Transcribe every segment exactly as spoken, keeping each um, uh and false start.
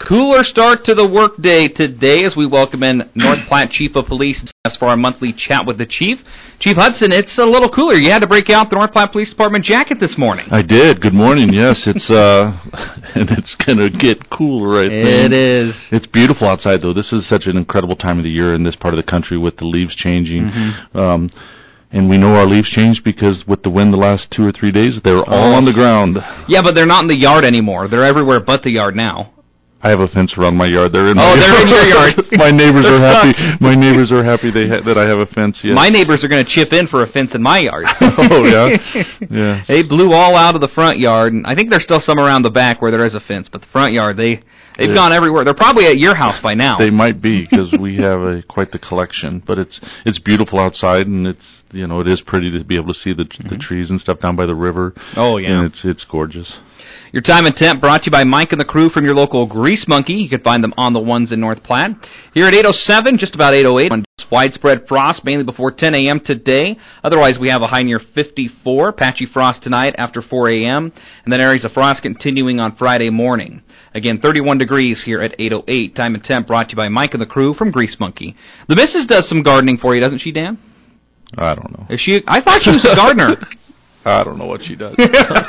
cooler start to the workday today as we welcome in North Platte Chief of Police for our monthly chat with the Chief. Chief Hudson, it's a little cooler. You had to break out the North Platte Police Department jacket this morning. I did. Good morning. Yes, it's uh, and it's gonna get cooler. I think it is. It's beautiful outside, though. This is such an incredible time of the year in this part of the country with the leaves changing. Mm-hmm. Um, And we know our leaves changed because with the wind the last two or three days, they were all oh. on the ground. Yeah, but they're not in the yard anymore. They're everywhere but the yard now. I have a fence around my yard. They're in oh, my they're yard. in your yard. My neighbors are happy. stuck. My neighbors are happy they ha- that I have a fence. Yes. My neighbors are going to chip in for a fence in my yard. Oh yeah, yeah. They blew all out of the front yard, and I think there's still some around the back where there is a fence. But the front yard, they they've yeah. gone everywhere. They're probably at your house by now. They might be because we have a quite the collection. But it's it's beautiful outside, and it's you know it is pretty to be able to see the mm-hmm. the trees and stuff down by the river. Oh yeah, and it's it's gorgeous. Your Time and Temp brought to you by Mike and the crew from your local Grease Monkey. You can find them on the ones in North Platte. Here at eight oh seven, just about eight oh eight. Widespread frost, mainly before ten a.m. today. Otherwise, we have a high near fifty-four. Patchy frost tonight after four a.m. And then areas of frost continuing on Friday morning. Again, thirty-one degrees here at eight oh eight. Time and Temp brought to you by Mike and the crew from Grease Monkey. The missus does some gardening for you, doesn't she, Dan? I don't know. Is she? I thought she was a gardener. I don't know what she does.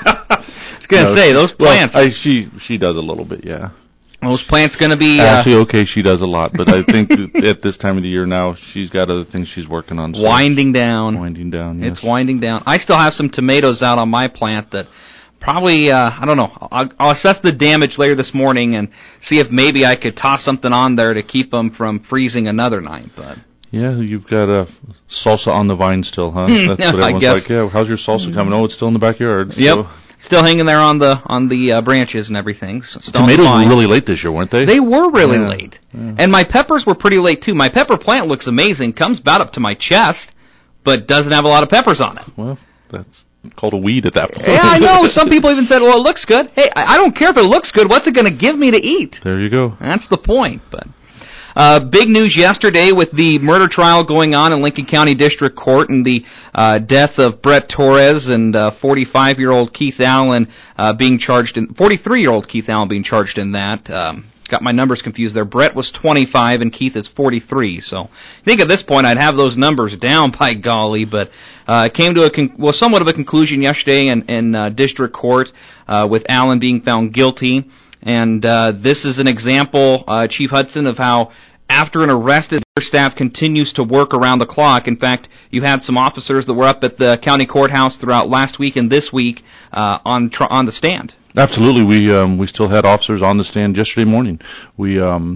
I was going to no, say, those plants. Well, I, she she does a little bit, yeah. Those plants going to be... Actually, uh, okay, she does a lot, but I think at this time of the year now, she's got other things she's working on. So winding down. Winding down, yes. It's winding down. I still have some tomatoes out on my plant that probably, uh, I don't know, I'll, I'll assess the damage later this morning and see if maybe I could toss something on there to keep them from freezing another night, but... Yeah, you've got a uh, salsa on the vine still, huh? That's what everyone's I guess. like. Yeah, how's your salsa coming? Oh, it's still in the backyard. Yep, so. Still hanging there on the on the uh, branches and everything. So tomatoes were really late this year, weren't they? They were really yeah. late, yeah. And my peppers were pretty late too. My pepper plant looks amazing, comes about up to my chest, but doesn't have a lot of peppers on it. Well, that's called a weed at that point. Yeah, I know. Some people even said, "Well, it looks good." Hey, I don't care if it looks good. What's it going to give me to eat? There you go. That's the point, but. Uh, big news yesterday with the murder trial going on in Lincoln County District Court and the uh, death of Brett Torres and uh, forty-five-year-old Keith Allen uh, being charged in forty-three-year-old Keith Allen being charged in that. Um, got my numbers confused there. Brett was twenty-five and Keith is forty-three. So I think at this point I'd have those numbers down by golly, but uh, it came to a con- well somewhat of a conclusion yesterday in, in uh, District Court uh, with Allen being found guilty. And uh, this is an example, uh, Chief Hudson, of how after an arrest, their staff continues to work around the clock. In fact, you had some officers that were up at the county courthouse throughout last week and this week uh, on tr- on the stand. Absolutely, we um, we still had officers on the stand yesterday morning. We, um,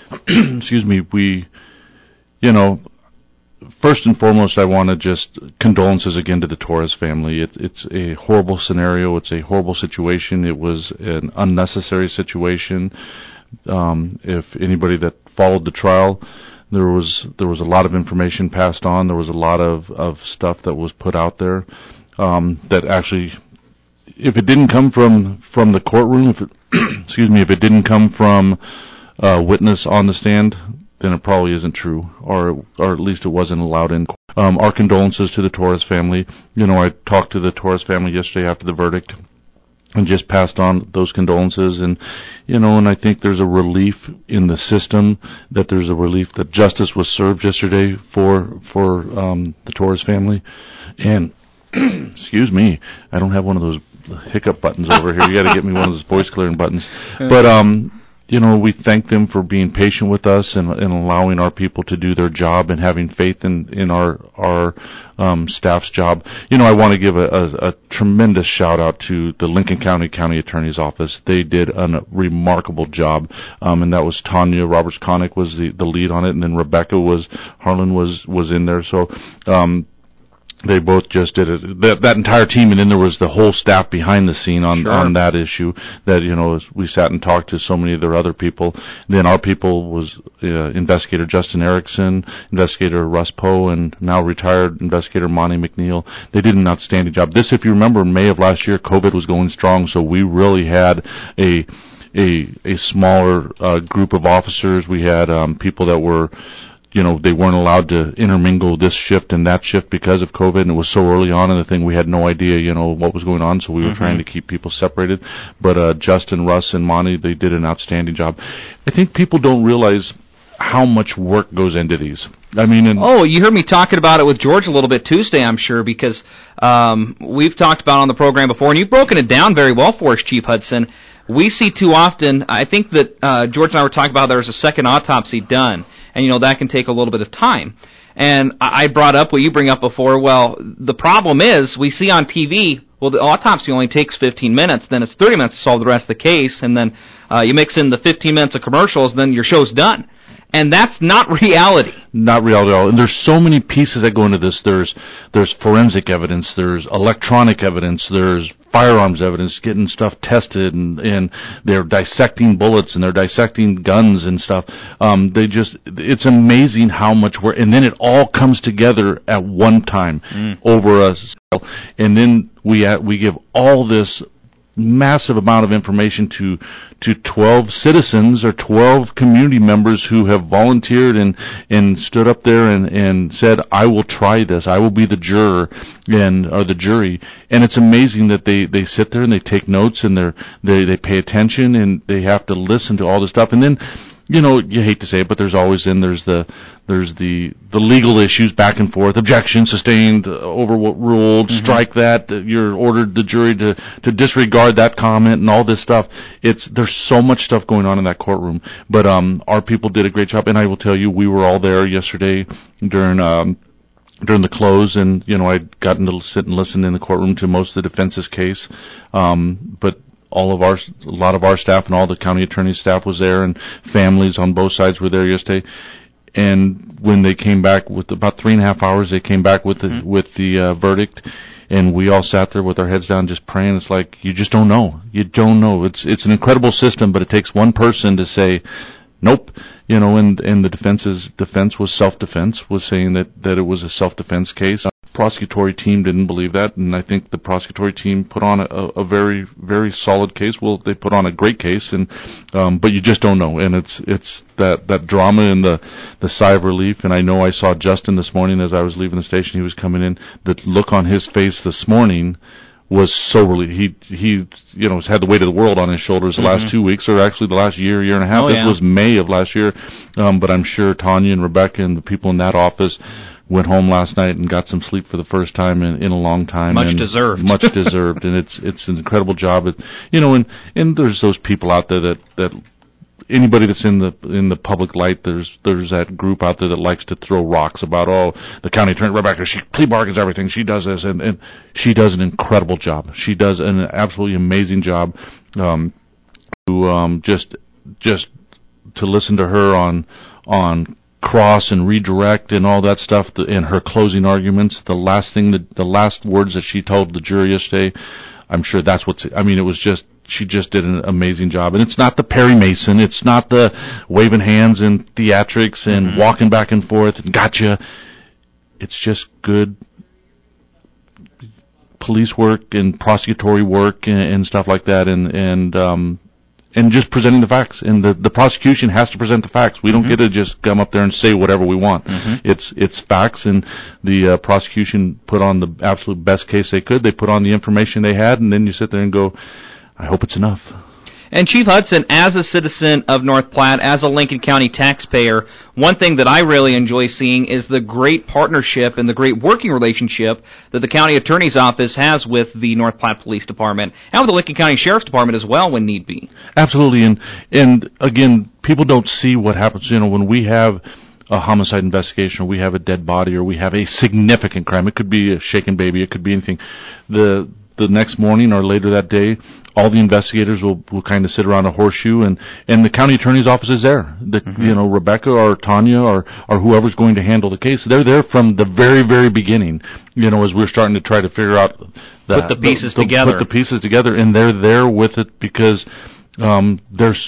excuse me, we, you know. First and foremost, I want to just condolences again to the Torres family. It, it's a horrible scenario. It's a horrible situation. It was an unnecessary situation. Um, if anybody that followed the trial, there was there was a lot of information passed on. There was a lot of, of stuff that was put out there um, that actually, if it didn't come from, from the courtroom, if it, excuse me, if it didn't come from a witness on the stand, then it probably isn't true, or or at least it wasn't allowed in. Um, our condolences to the Torres family. You know, I talked to the Torres family yesterday after the verdict and just passed on those condolences. And, you know, and I think there's a relief in the system, that there's a relief that justice was served yesterday for, for um, the Torres family. And, excuse me, I don't have one of those hiccup buttons over here. You got to get me one of those voice clearing buttons. But, um... you know, we thank them for being patient with us and, and allowing our people to do their job and having faith in, in our our um, staff's job. You know, I want to give a, a, a tremendous shout out to the Lincoln County County Attorney's Office. They did a remarkable job, um, and that was Tanya Roberts-Connick was the, the lead on it, and then Rebecca was Harlan was was in there. So. Um, They both just did it. That, that entire team, and then there was the whole staff behind the scene on sure. on that issue. That you know, we sat and talked to so many of their other people. Then our people was uh, Investigator Justin Erickson, Investigator Russ Poe, and now retired Investigator Monty McNeil. They did an outstanding job. This, if you remember, in May of last year, COVID was going strong, so we really had a a a smaller uh, group of officers. We had um, people that were you know, they weren't allowed to intermingle this shift and that shift because of COVID, and it was so early on in the thing we had no idea, you know, what was going on, so we were mm-hmm. trying to keep people separated. But uh, Justin, Russ, and Monty, they did an outstanding job. I think people don't realize how much work goes into these. I mean, and oh, you heard me talking about it with George a little bit Tuesday, I'm sure, because um, we've talked about it on the program before, and you've broken it down very well for us, Chief Hudson. We see too often, I think that uh, George and I were talking about there's a second autopsy done, and, you know, that can take a little bit of time. And I brought up what you bring up before. Well, the problem is we see on T V, well, the autopsy only takes fifteen minutes, then it's thirty minutes to solve the rest of the case, and then uh, you mix in the fifteen minutes of commercials, then your show's done. And that's not reality. Not reality at all. And there's so many pieces that go into this. There's there's forensic evidence, there's electronic evidence, there's firearms evidence, getting stuff tested, and, and they're dissecting bullets, and they're dissecting guns and stuff. Um, they just, it's amazing how much work, and then it all comes together at one time mm. over us. And then we uh, we give all this massive amount of information to to twelve citizens or twelve community members who have volunteered and and stood up there and and said, I will try this, I will be the juror and or the jury. And it's amazing that they they sit there and they take notes, and they're they they pay attention, and they have to listen to all this stuff. And then, you know, you hate to say it, but there's always then there's the there's the the legal issues back and forth, objection sustained, uh, overruled, mm-hmm. strike that, uh, you're ordered the jury to to disregard that comment, and all this stuff. It's there's so much stuff going on in that courtroom, but um our people did a great job, and I will tell you, we were all there yesterday during um during the close, and you know, I'd gotten to sit and listen in the courtroom to most of the defense's case, um but all of our, a lot of our staff and all the county attorney's staff was there, and families on both sides were there yesterday. And when they came back with about three and a half hours, they came back with the mm-hmm. with the uh, verdict, and we all sat there with our heads down, just praying. It's like, you just don't know. You don't know. It's it's an incredible system, but it takes one person to say, nope. You know, and and the defense's defense was self-defense, was saying that that it was a self-defense case. Prosecutory team didn't believe that, and I think the prosecutory team put on a, a very, very solid case. Well, they put on a great case, and um, but you just don't know, and it's it's that, that drama and the the sigh of relief. And I know I saw Justin this morning as I was leaving the station. He was coming in. The look on his face this morning was so relieved. He he you know had the weight of the world on his shoulders the mm-hmm. last two weeks, or actually the last year, year and a half. Oh, this yeah. was May of last year, um, but I'm sure Tanya and Rebecca and the people in that office went home last night and got some sleep for the first time in, in a long time. Much and deserved. Much deserved, and it's it's an incredible job. It, you know, and and there's those people out there that that anybody that's in the in the public light, there's there's that group out there that likes to throw rocks about, oh, the county attorney Rebecca, she plea bargains everything, she does this, and and she does an incredible job. She does an absolutely amazing job. Um, to um, just just to listen to her on on. cross and redirect and all that stuff, the, in her closing arguments, the last thing, that the last words that she told the jury yesterday, I'm sure that's what's, I mean, it was just, she just did an amazing job. And it's not the Perry Mason, it's not the waving hands and theatrics and mm-hmm. walking back and forth and gotcha. It's just good police work and prosecutory work and, and stuff like that, and, and, um, and just presenting the facts. And the, the prosecution has to present the facts. We don't mm-hmm. get to just come up there and say whatever we want. Mm-hmm. It's it's facts, and the uh, prosecution put on the absolute best case they could. They put on the information they had, and then you sit there and go, I hope it's enough. And Chief Hudson, as a citizen of North Platte, as a Lincoln County taxpayer, one thing that I really enjoy seeing is the great partnership and the great working relationship that the county attorney's office has with the North Platte Police Department and with the Lincoln County Sheriff's Department as well when need be. Absolutely, and and again, people don't see what happens. You know, when we have a homicide investigation, or we have a dead body, or we have a significant crime. It could be a shaken baby. It could be anything. The the next morning or later that day, all the investigators will, will kind of sit around a horseshoe, and, and the county attorney's office is there. The, mm-hmm. You know, Rebecca or Tanya or, or whoever's going to handle the case, they're there from the very, very beginning, you know, as we're starting to try to figure out the, put the pieces the, the, together. Put the pieces together, and they're there with it because um, there's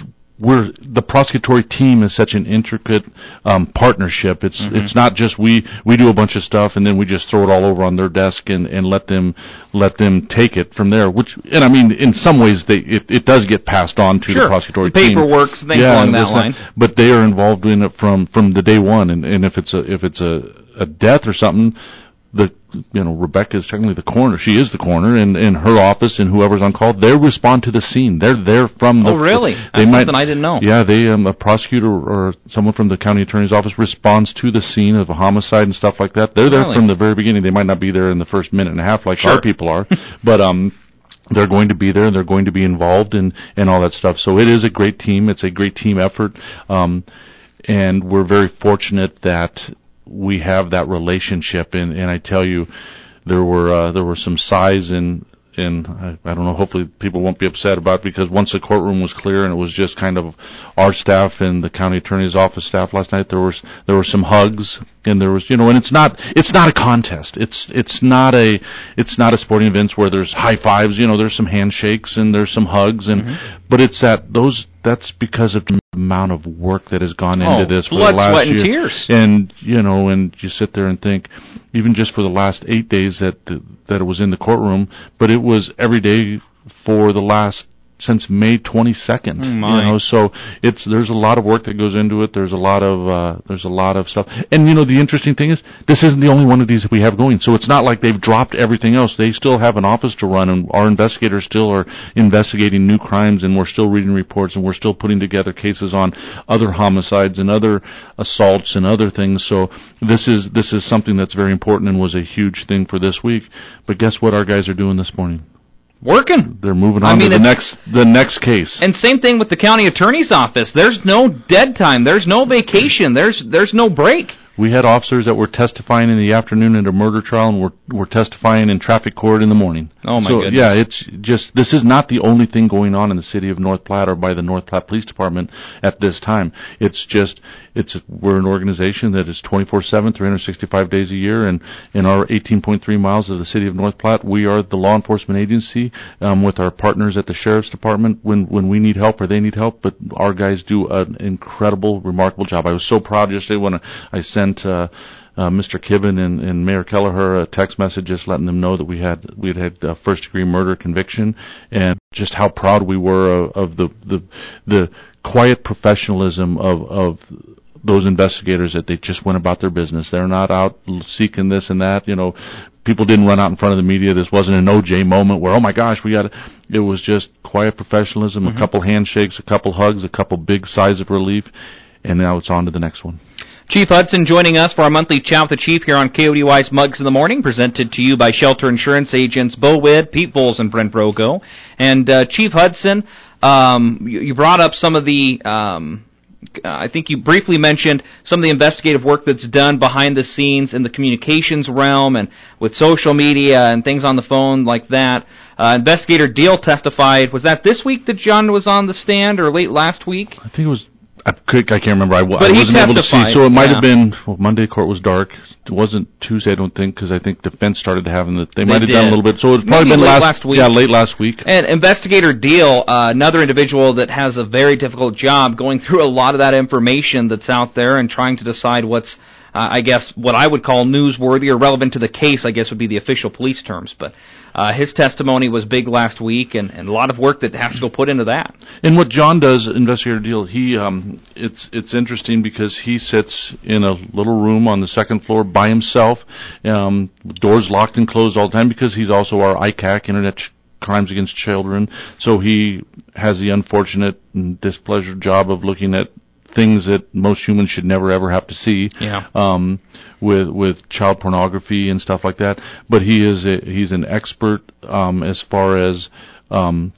we're the prosecutory team is such an intricate um, partnership. It's mm-hmm. it's not just we we do a bunch of stuff and then we just throw it all over on their desk and, and let them let them take it from there. Which and I mean, in some ways, they it, it does get passed on to sure. the prosecutory the team. Paperwork, things yeah, along that line. Not, but they are involved in it from, from the day one. And, and if it's a if it's a, a death or something, the you know Rebecca is technically the coroner. She is the coroner, and in her office and whoever's on call, they respond to the scene. They're there from the. Oh, really? They That's might, something I didn't know. Yeah, they um, a prosecutor or someone from the county attorney's office responds to the scene of a homicide and stuff like that. They're there really? from the very beginning. They might not be there in the first minute and a half like sure. our people are, but um. They're going to be there, and they're going to be involved in, in all that stuff. So it is a great team. It's a great team effort, um, and we're very fortunate that we have that relationship. And, and I tell you, there were uh, there were some sighs and and I, I don't know. Hopefully, people won't be upset about it, because once the courtroom was clear and it was just kind of our staff and the county attorney's office staff last night, there was there were some hugs, and there was you know, and it's not it's not a contest. It's it's not a it's not a sporting event where there's high fives. You know, there's some handshakes and there's some hugs, and mm-hmm. but it's that those that's because of the amount of work that has gone into oh, this for blood, the last sweat, year. and tears. And you know, and you sit there and think, even just for the last eight days that the, that it was in the courtroom, but it was every day for the last since May twenty-second. Oh my. You know, so it's there's a lot of work that goes into it. There's a lot of uh, there's a lot of stuff. And you know, the interesting thing is, this isn't the only one of these that we have going. So it's not like they've dropped everything else. They still have an office to run, and our investigators still are investigating new crimes, and we're still reading reports, and we're still putting together cases on other homicides and other assaults and other things. So this is this is something that's very important and was a huge thing for this week. But guess what our guys are doing this morning? Working. They're moving on I mean, to the next the next case. And same thing with the county attorney's office. There's no dead time. There's no vacation. There's there's no break. We had officers that were testifying in the afternoon at a murder trial, and were were testifying in traffic court in the morning. Oh my so, goodness! Yeah, it's just this is not the only thing going on in the city of North Platte or by the North Platte Police Department at this time. It's just it's we're an organization that is twenty-four seven, three hundred sixty-five days a year, and in our eighteen point three miles of the city of North Platte, we are the law enforcement agency um, with our partners at the sheriff's department when when we need help or they need help. But our guys do an incredible, remarkable job. I was so proud yesterday when I sent. Uh, Uh, Mister Kibben and, and Mayor Kelleher a text message just letting them know that we had we had had a first degree murder conviction, and just how proud we were of, of the, the the quiet professionalism of of those investigators, that they just went about their business. They're not out seeking this and that. You know, people didn't run out in front of the media. This wasn't an O J moment where, oh my gosh, we got. It was just quiet professionalism, mm-hmm. a couple handshakes, a couple hugs, a couple big sighs of relief, and now it's on to the next one. Chief Hudson joining us for our monthly Chat with the Chief here on K O D Y's Mugs in the Morning, presented to you by Shelter Insurance agents Bo Witt, Pete Voles, and Brent Brogo. And uh, Chief Hudson, um, you, you brought up some of the, um, I think you briefly mentioned some of the investigative work that's done behind the scenes in the communications realm and with social media and things on the phone like that. Uh, Investigator Deal testified. Was that this week that John was on the stand, or late last week? I think it was. I, could, I can't remember. I, w- but I wasn't able to see, so it might yeah. have been. Well, Monday court was dark. It wasn't Tuesday, I don't think, because I think defense started having the. They, they might have did. done a little bit, so it's probably Maybe been late last, last week. Yeah, late last week. And Investigator Deal, uh, another individual that has a very difficult job going through a lot of that information that's out there and trying to decide what's, uh, I guess, what I would call newsworthy or relevant to the case. I guess would be the official police terms, but. Uh, his testimony was big last week, and, and a lot of work that has to go put into that. And what John does, Investigator Deal, he um, it's it's interesting because he sits in a little room on the second floor by himself, um, doors locked and closed all the time, because he's also our I C A C, Internet Ch- Crimes Against Children. So he has the unfortunate and displeasure job of looking at things that most humans should never ever have to see, yeah. um, with with child pornography and stuff like that. But he is a, he's an expert um, as far as um,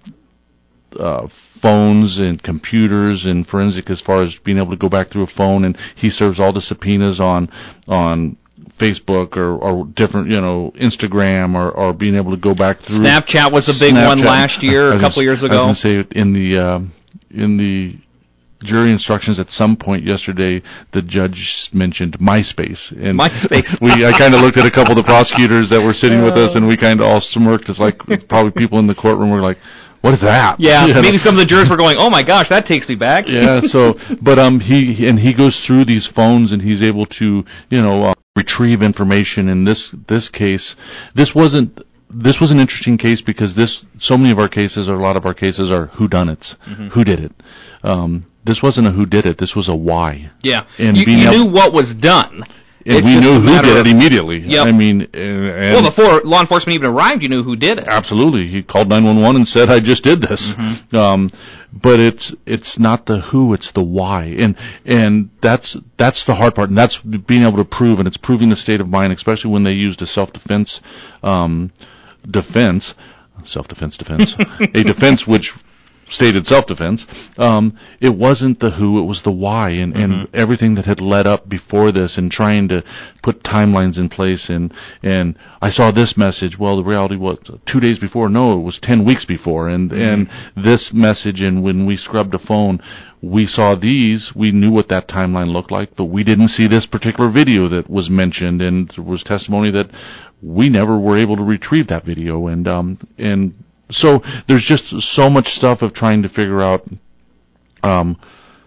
uh, phones and computers and forensic, as far as being able to go back through a phone, and he serves all the subpoenas on on Facebook or, or different, you know, Instagram, or, or being able to go back through. Snapchat was a big Snapchat. one last year, a couple was, years ago. I was going to say in the uh, in the jury instructions at some point yesterday, the judge mentioned MySpace, and MySpace. we I kind of looked at a couple of the prosecutors that were sitting with us, and we kind of all smirked. It's like probably people in the courtroom were like, what is that? Yeah, you know? maybe some of the jurors were going, oh my gosh, that takes me back. Yeah, so, but um, he, and he goes through these phones and he's able to, you know, uh, retrieve information. In this, this case, this wasn't, this was an interesting case because this, so many of our cases, or a lot of our cases are whodunits. Mm-hmm. Who did it? Um, this wasn't a who did it, this was a why. Yeah, and you, you knew what was done. And it's we knew who did of, it immediately. Yep. I mean, uh, and well, before law enforcement even arrived, you knew who did it. Absolutely, he called nine one one and said, "I just did this." Mm-hmm. Um, but it's it's not the who, it's the why, and and that's that's the hard part, and that's being able to prove, and it's proving the state of mind, especially when they used a self defense um, defense, self defense defense, a defense which stated self-defense. Um, it wasn't the who, it was the why, and, and mm-hmm. everything that had led up before this, and trying to put timelines in place. And and I saw this message. Well, the reality was two days before. No, it was ten weeks before. And mm-hmm. and this message. And when we scrubbed a phone, we saw these. We knew what that timeline looked like, but we didn't see this particular video that was mentioned. And there was testimony that we never were able to retrieve that video. And um and So there's just so much stuff of trying to figure out um,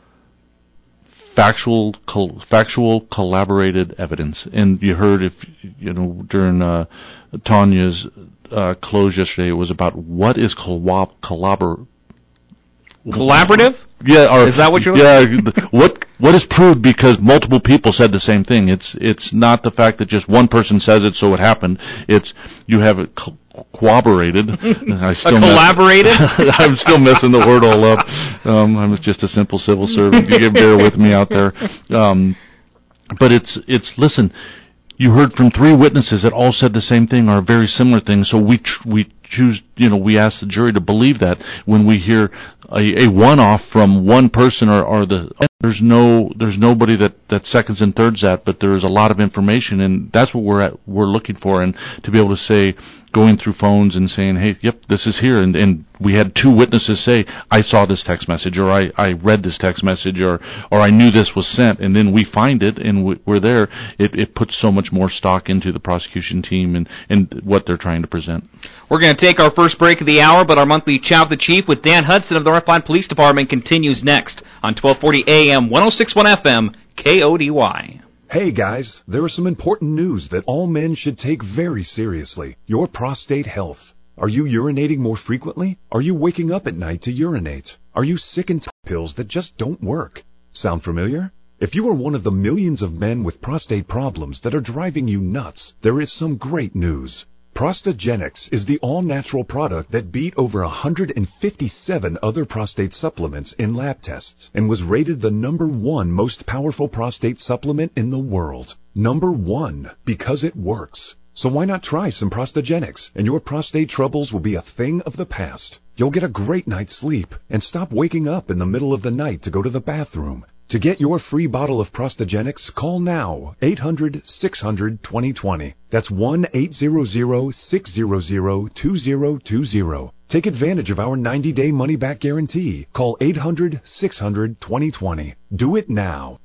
factual, col- factual, collaborated evidence. And you heard, if you know, during uh, Tanya's uh, close yesterday, it was about what is collab- collabor- collaborative. Yeah, or, is that what you're? Yeah, what what is proved because multiple people said the same thing. It's it's not the fact that just one person says it, so it happened. It's you have it co- corroborated. I still collaborated. Miss, I'm still missing the word all up. Um, I'm just a simple civil servant. You can bear with me out there. Um, but it's it's listen. You heard from three witnesses that all said the same thing or very similar things. So we tr- we choose, you know, we ask the jury to believe that when we hear a, a one-off from one person or, or the there's no there's nobody that, that seconds and thirds that, but there is a lot of information, and that's what we're at we're looking for. And to be able to say, going through phones and saying, hey, yep, this is here, and and we had two witnesses say, I saw this text message, or I, I read this text message, or or I knew this was sent, and then we find it and we, we're there. It it puts so much more stock into the prosecution team and, and what they're trying to present. We're going to take our first break of the hour, but our monthly Chat with the Chief with Dan Hudson of the North Platte Police Department continues next on twelve forty A M, one oh six point one F M, K O D Y. Hey guys, there is some important news that all men should take very seriously. Your prostate health. Are you urinating more frequently? Are you waking up at night to urinate? Are you sick and tired of pills that just don't work? Sound familiar? If you are one of the millions of men with prostate problems that are driving you nuts, there is some great news. Prostagenics is the all-natural product that beat over one hundred fifty-seven other prostate supplements in lab tests and was rated the number one most powerful prostate supplement in the world. Number one, because it works. So why not try some Prostagenics, and your prostate troubles will be a thing of the past. You'll get a great night's sleep and stop waking up in the middle of the night to go to the bathroom. To get your free bottle of Prostagenics, call now, eight hundred, six hundred, twenty twenty. That's one eight hundred, six hundred, two zero two zero. Take advantage of our ninety-day money-back guarantee. Call eight hundred, six hundred, twenty twenty. Do it now.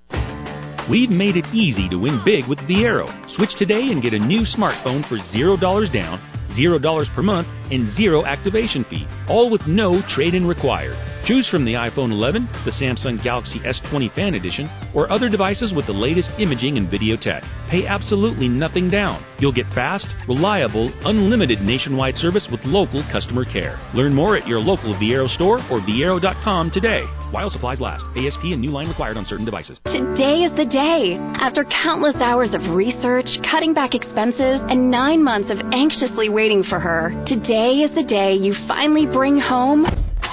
We've made it easy to win big with Viaero. Switch today and get a new smartphone for zero dollars down, zero dollars per month, and zero activation fee, all with no trade-in required. Choose from the iPhone eleven, the Samsung Galaxy S twenty Fan Edition, or other devices with the latest imaging and video tech. Pay absolutely nothing down. You'll get fast, reliable, unlimited nationwide service with local customer care. Learn more at your local Viaero store or Viaero dot com today. While supplies last. A S P and new line required on certain devices. Today is the day. After countless hours of research, cutting back expenses, and nine months of anxiously waiting for her, today is the day you finally bring home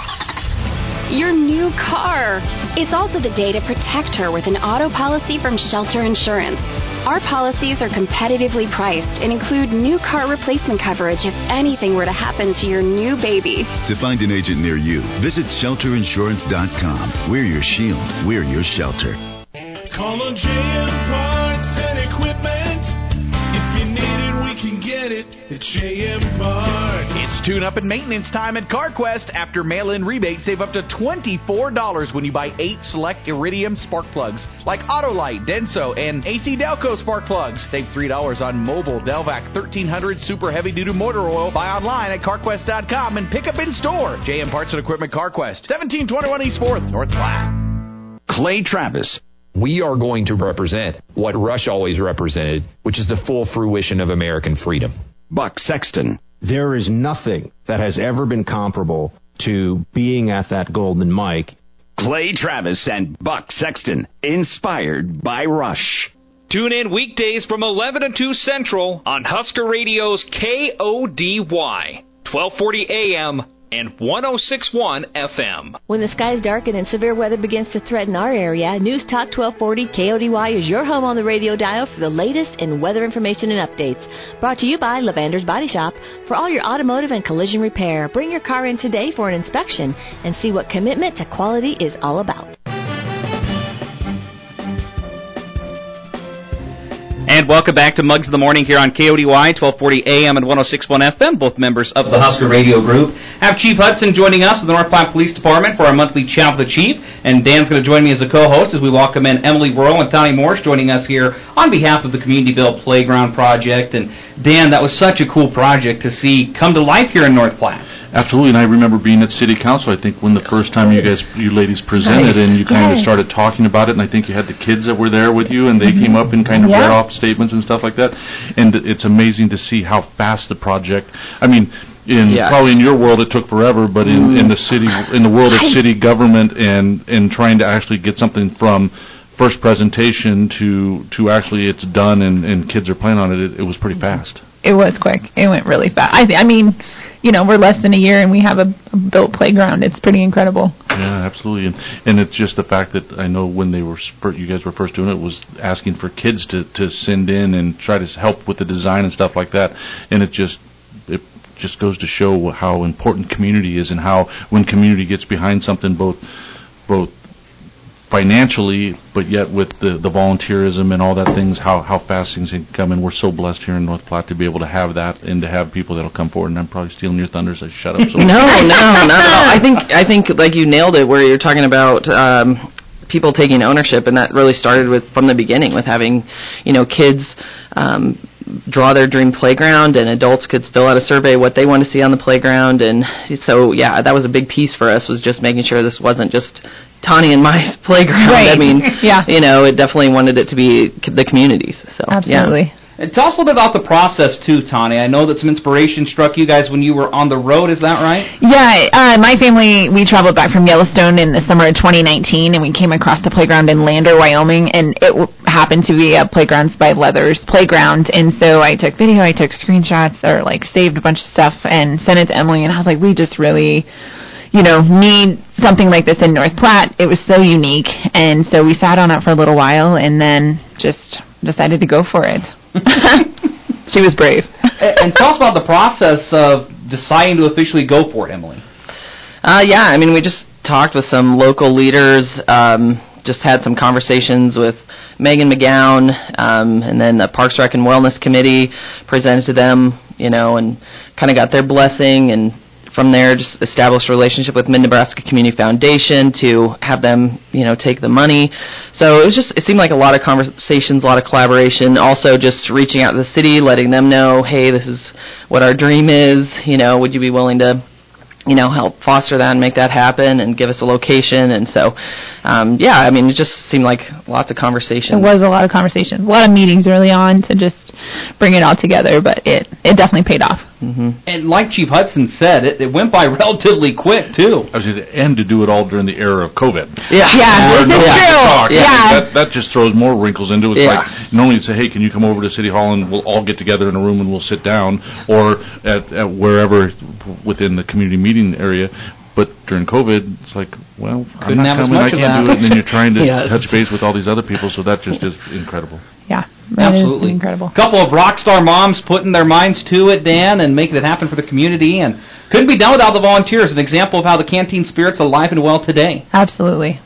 your new car. It's also the day to protect her with an auto policy from Shelter Insurance. Our policies are competitively priced and include new car replacement coverage if anything were to happen to your new baby. To find an agent near you, visit shelter insurance dot com. We're your shield. We're your shelter. Call on J M Parts and Equipment. If you need it, we can get it at J M Parts. It's tune-up and maintenance time at CarQuest. After mail-in rebates, save up to twenty-four dollars when you buy eight select Iridium spark plugs, like Autolite, Denso, and A C Delco spark plugs. Save three dollars on mobile Delvac thirteen hundred Super Heavy Duty Motor Oil. Buy online at CarQuest dot com and pick up in store. J M Parts and Equipment CarQuest, seventeen twenty-one East fourth, North Platte. Clay Travis. We are going to represent what Rush always represented, which is the full fruition of American freedom. Buck Sexton. There is nothing that has ever been comparable to being at that golden mic. Clay Travis and Buck Sexton, inspired by Rush. Tune in weekdays from eleven to two Central on Husker Radio's K O D Y, twelve forty A M and one oh six point one F M. When the skies darken and severe weather begins to threaten our area, News Talk twelve forty K O D Y is your home on the radio dial for the latest in weather information and updates. Brought to you by Lavander's Body Shop. For all your automotive and collision repair, bring your car in today for an inspection and see what commitment to quality is all about. And welcome back to Mugs in the Morning here on K O D Y, twelve forty A M and one oh six point one F M, both members of the Husker Radio Group. Have Chief Hudson joining us at the North Platte Police Department for our monthly Chat with the Chief, and Dan's going to join me as a co-host as we welcome in Emily Worrell and Tony Morse joining us here on behalf of the Community Built Playground Project. And Dan, that was such a cool project to see come to life here in North Platte. Absolutely, and I remember being at City Council, I think, when the first time you guys, you ladies presented, nice. And you kind yes. of started talking about it, and I think you had the kids that were there with you, and they mm-hmm. came up and kind of yeah. read off statements and stuff like that, and it's amazing to see how fast the project, I mean, in yes. probably in your world it took forever, but in, in the city, in the world of city government and, and trying to actually get something from first presentation to, to actually it's done and, and kids are playing on it, it, it was pretty fast. It was quick. It went really fast. I, th- I mean... You know, we're less than a year and we have a, a built playground. It's pretty incredible. Yeah, absolutely. And and it's just the fact that I know when they were, you guys were first doing it, was asking for kids to, to send in and try to help with the design and stuff like that. And it just, it just goes to show how important community is and how when community gets behind something, both, both financially, but yet with the, the volunteerism and all that things, how, how fast things can come. And we're so blessed here in North Platte to be able to have that and to have people that'll come forward. And I'm probably stealing your thunder, so shut up. So no, no, not at all. I think, I think like you nailed it where you're talking about um, people taking ownership, and that really started with from the beginning with having, you know, kids um, draw their dream playground, and adults could fill out a survey what they want to see on the playground. And so, yeah, that was a big piece for us, was just making sure this wasn't just Tawny and my playground. Right. I mean, yeah. you know, it definitely wanted it to be the communities. So absolutely. Yeah. And tell us a little bit about the process, too, Tawny. I know that some inspiration struck you guys when you were on the road. Is that right? Yeah. Uh, my family, we traveled back from Yellowstone in the summer of twenty nineteen, and we came across the playground in Lander, Wyoming, and it w- happened to be a Playgrounds by Leathers playground. And so I took video, I took screenshots, or, like, saved a bunch of stuff and sent it to Emily, and I was like, we just really... you know, need something like this in North Platte. It was so unique, and so we sat on it for a little while and then just decided to go for it. She was brave. And tell us about the process of deciding to officially go for it, Emily. Uh, yeah, I mean, we just talked with some local leaders, um, just had some conversations with Megan McGowan, um, and then the Parks, Rec, and Wellness Committee, presented to them, you know, and kind of got their blessing, and from there, just established a relationship with Mid-Nebraska Community Foundation to have them, you know, take the money. So it was just, it seemed like a lot of conversations, a lot of collaboration. Also, just reaching out to the city, letting them know, hey, this is what our dream is. You know, would you be willing to, you know, help foster that and make that happen and give us a location? And so, um, yeah, I mean, it just seemed like lots of conversations. It was a lot of conversations, a lot of meetings early on to just bring it all together, but it, it definitely paid off. Mm-hmm. And like Chief Hudson said, it, it went by relatively quick, too. I was going to and to do it all during the era of COVID. Yeah, yeah, this is true. Yeah. That, that just throws more wrinkles into it. It's yeah. like, normally you'd say, hey, can you come over to City Hall and we'll all get together in a room and we'll sit down, or at, at wherever within the community meeting area. But during COVID, it's like, well, Couldn't I'm not coming, I can't do it, and then you're trying to yes. touch base with all these other people, so that just is incredible. Yeah, absolutely incredible. A couple of rock star moms putting their minds to it, Dan, and making it happen for the community, and couldn't be done without the volunteers. An example of how the Canteen Spirit's alive and well today. Absolutely.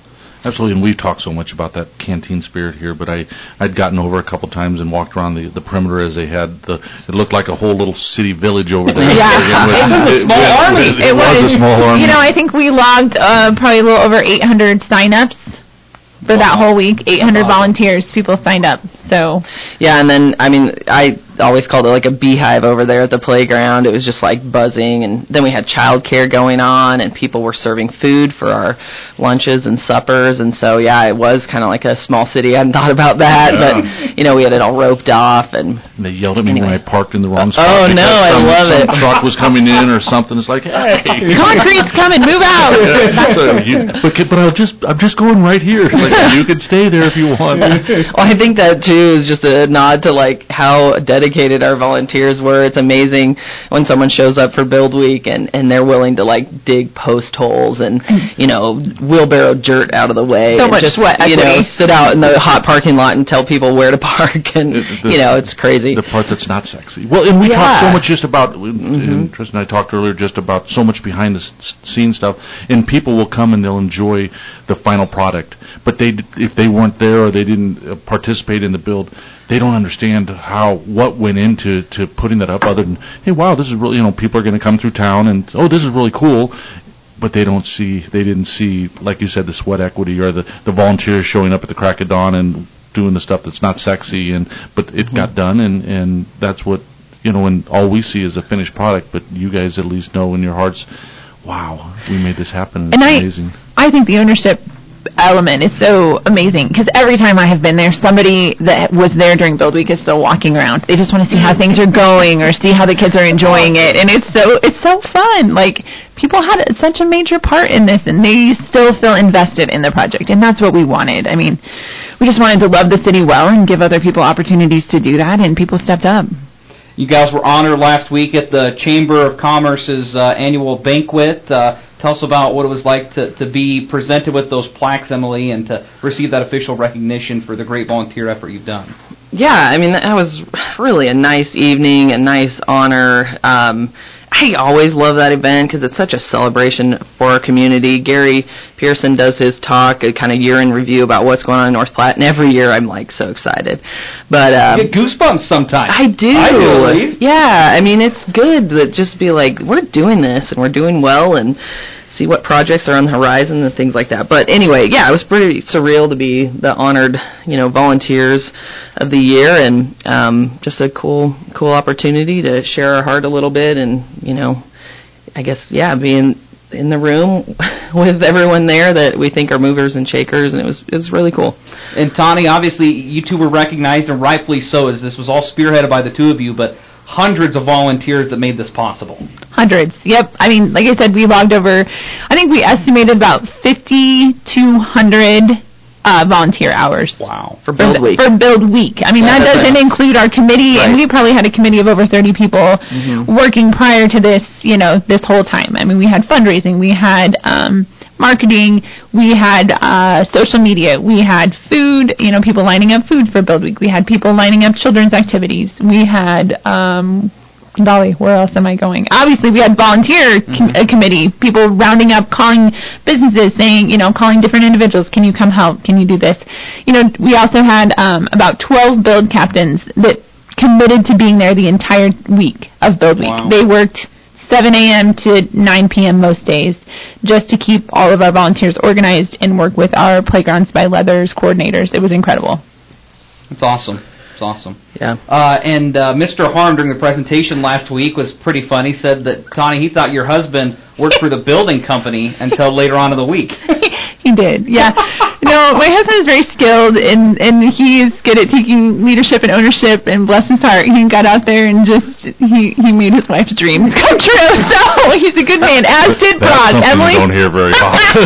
Absolutely, and we've talked so much about that canteen spirit here, but I, I'd gotten over a couple times and walked around the, the perimeter as they had the, it looked like a whole little city village over there. Yeah, it was, it was a small it, army. It, it, it was, was a small army. You know, I think we logged uh, probably a little over eight hundred sign-ups for wow. that whole week. eight hundred wow. volunteers, people signed up. So yeah, and then I mean, I always called it like a beehive over there at the playground. It was just like buzzing, and then we had childcare going on, and people were serving food for our lunches and suppers, and so yeah, it was kind of like a small city. I hadn't thought about that, yeah. but you know, we had it all roped off, and, and they yelled at me anyway. when I parked in the wrong spot. Oh no, I some, love some it. Some truck was coming in or something. It's like, hey, concrete's coming, move out. Yeah. So you, but but I'm just I'm just going right here. Like, you can stay there if you want. Well, I think that too is just a nod to like how dedicated our volunteers were. It's amazing when someone shows up for Build Week and and they're willing to like dig post holes and you know wheelbarrow dirt out of the way. So and much just, sweat you equity. know, sit out in the hot parking lot and tell people where to park, and the, you know, it's crazy. The part that's not sexy. Well, and we yeah. talked so much just about, mm-hmm. and Tristan and I talked earlier just about so much behind the scenes stuff, and people will come and they'll enjoy the final product, but they if they weren't there or they didn't participate in the build, they don't understand how what went into to putting that up. Other than, hey, wow, this is really, you know, people are going to come through town and oh, this is really cool, but they don't see, they didn't see, like you said, the sweat equity or the the volunteers showing up at the crack of dawn and doing the stuff that's not sexy, and but it mm-hmm. got done, and and that's what, you know, and all we see is a finished product, but you guys at least know in your hearts, wow, we made this happen. It's and amazing. I, I think the ownership element is so amazing, because every time I have been there, somebody that was there during Build Week is still walking around. They just want to see how things are going or see how the kids are enjoying it, and it's so it's so fun. Like, people had such a major part in this, and they still feel invested in the project, and that's what we wanted. I mean, we just wanted to love the city well and give other people opportunities to do that, and people stepped up. You guys were honored last week at the Chamber of Commerce's uh, annual banquet. Uh, tell us about what it was like to, to be presented with those plaques, Emily, and to receive that official recognition for the great volunteer effort you've done. Yeah, I mean, that was really a nice evening, a nice honor. Um, I always love that event because it's such a celebration for our community. Gary Pearson does his talk, a kind of year in review about what's going on in North Platte, and every year I'm like so excited. But um, you get goosebumps sometimes. I do. I do, at least. Yeah, I mean, it's good to just be like, we're doing this and we're doing well, and see what projects are on the horizon and things like that. But anyway, yeah, it was pretty surreal to be the honored, you know, volunteers of the year, and um, just a cool, cool opportunity to share our heart a little bit, and you know, I guess yeah, being in the room with everyone there that we think are movers and shakers, and it was it was really cool. And Tani, obviously, you two were recognized, and rightfully so, as this was all spearheaded by the two of you, but hundreds of volunteers that made this possible. Hundreds, yep. I mean, like I said, we logged over, I think we estimated about fifty-two hundred uh, volunteer hours. Wow. For Build Week. For Build Week. I mean, yeah, that doesn't right. include our committee, right. and we probably had a committee of over thirty people mm-hmm. working prior to this, you know, this whole time. I mean, we had fundraising, we had um, marketing, we had uh, social media, we had food, you know, people lining up food for Build Week, we had people lining up children's activities, we had, um, Dolly, where else am I going? Obviously, we had volunteer com- mm-hmm. committee, people rounding up, calling businesses, saying, you know, calling different individuals, can you come help, can you do this? You know, we also had um, about twelve Build captains that committed to being there the entire week of Build Week. Wow. They worked seven a.m. to nine p.m. most days, just to keep all of our volunteers organized and work with our Playgrounds by Leathers coordinators. It was incredible. It's awesome. It's awesome. Yeah. Uh, and uh, Mister Harm, during the presentation last week, was pretty funny. Said that, Tani, he thought your husband worked for the building company until later on in the week. He did, yeah. No, my husband is very skilled, and, and he is good at taking leadership and ownership, and bless his heart, he got out there and just, he, he made his wife's dreams come true. So he's a good man, as did Brock. That's Emily? you don't hear very often.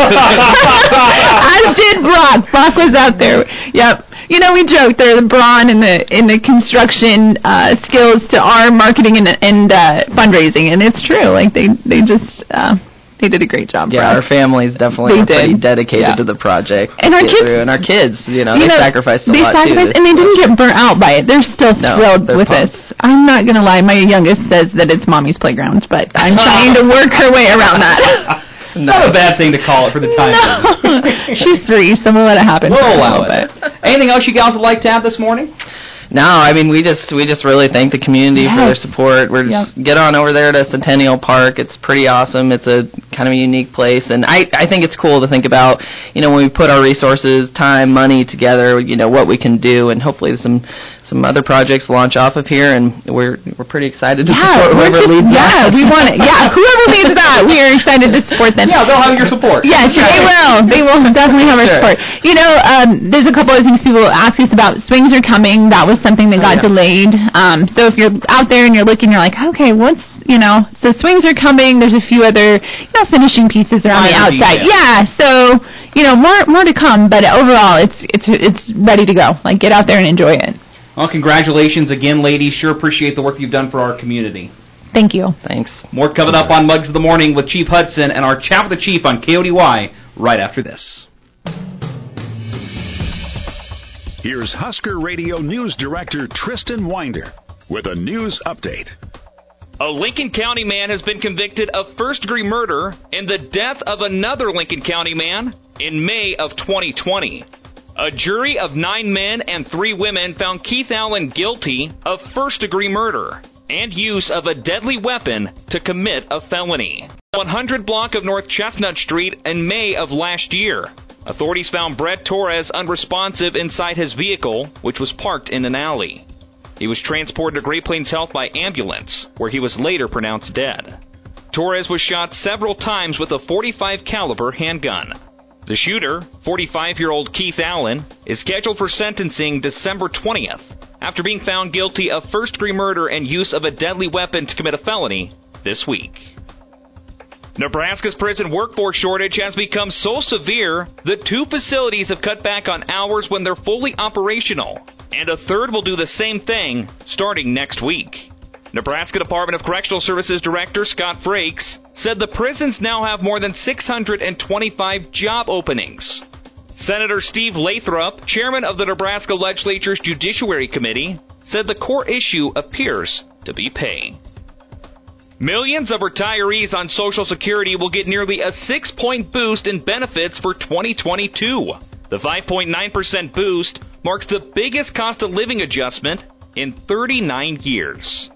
As did Brock. Brock was out there. Yep. You know, we joked they're the brawn and the in the construction uh, skills to our marketing and and uh, fundraising, and it's true. Like they they just uh, they did a great job. Yeah, our families definitely they were pretty did. dedicated Yeah. to the project, and our kids, through. and our kids, you know, you they know, sacrificed a they lot sacrificed, too. and they didn't get burnt out by it. They're still No, thrilled they're with pumped. this. I'm not gonna lie, my youngest says that it's mommy's playground, but I'm trying to work her way around that. Not a bad thing to call it for the time. No. She's three, so we'll let it happen. We'll allow it. Anything else you gals would like to add this morning? No, I mean we just we just really thank the community yes. for their support. We're just yep. get on over there to Centennial Park. It's pretty awesome. It's a kind of a unique place, and I I think it's cool to think about. You know, when we put our resources, time, money together, you know what we can do, and hopefully some some other projects launch off of here, and we're we're pretty excited to yeah, support whoever just, leads yeah, that. we want it. Yeah, whoever leads that, we are excited to support them. Yeah, they'll have your support. Yes, yeah, they will. They will definitely have our sure. support. You know, um, there's a couple of things people ask us about. Swings are coming. That was something that got oh, yeah. delayed. Um, so if you're out there and you're looking, you're like, okay, what's you know? So swings are coming. There's a few other you know finishing pieces around the outside. Yeah. yeah. So you know, more more to come. But overall, it's it's it's ready to go. Like get out there and enjoy it. Well, congratulations again, ladies. Sure appreciate the work you've done for our community. Thank you. Thanks. More coming up on Mugs of the Morning with Chief Hudson and our chat with the Chief on K O D Y right after this. Here's Husker Radio News Director Tristan Winder with a news update. A Lincoln County man has been convicted of first-degree murder in the death of another Lincoln County man in May of twenty twenty. A jury of nine men and three women found Keith Allen guilty of first-degree murder and use of a deadly weapon to commit a felony. one hundred block of North Chestnut Street in May of last year. Authorities found Brett Torres unresponsive inside his vehicle, which was parked in an alley. He was transported to Great Plains Health by ambulance, where he was later pronounced dead. Torres was shot several times with a forty-five caliber handgun. The shooter, forty-five-year-old Keith Allen, is scheduled for sentencing December twentieth after being found guilty of first-degree murder and use of a deadly weapon to commit a felony this week. Nebraska's prison workforce shortage has become so severe that two facilities have cut back on hours when they're fully operational, and a third will do the same thing starting next week. Nebraska Department of Correctional Services Director Scott Frakes said the prisons now have more than six hundred twenty-five job openings. Senator Steve Lathrop, chairman of the Nebraska Legislature's Judiciary Committee, said the core issue appears to be pay. Millions of retirees on Social Security will get nearly a six-point boost in benefits for twenty twenty-two. The five point nine percent boost marks the biggest cost of living adjustment in thirty-nine years.